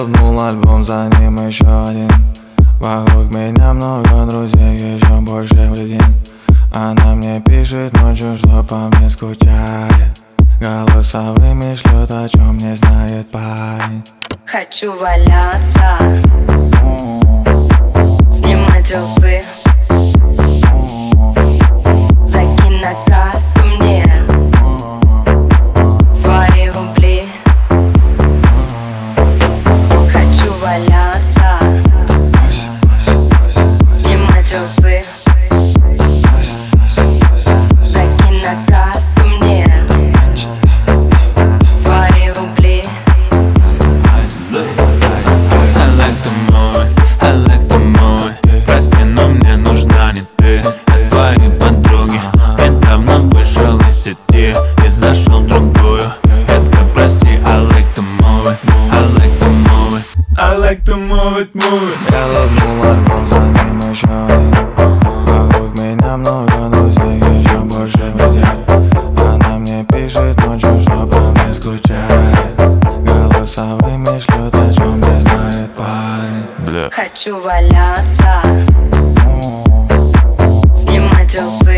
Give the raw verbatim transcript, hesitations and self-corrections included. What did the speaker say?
лобнул альбом, за ним еще один. Вокруг меня много друзей, еще больше в день. Она мне пишет ночью, что по мне скучает. Голосовыми шлет, о чем не знает парень. Хочу валяться, снимать трусы. Закинь на карту мне свои рубли. Хочу валяться, снимать трусы. Закинь на карту мне свои рубли. I like the movie, I like the movie. Прости, но мне нужна не ты, а твои подруги. Недавно вышел из сети и зашел в другую. Детка, прости, I like the movie, I like the movie, I like the movie, movie. Я лобнул альбом, за ним еще один. Вокруг меня много друзей, еще больше людей. Она мне пишет ночью, что по мне скучает. Голосовыми шлет, о чем не знает парень. Бля. Хочу валяться, снимать трусы.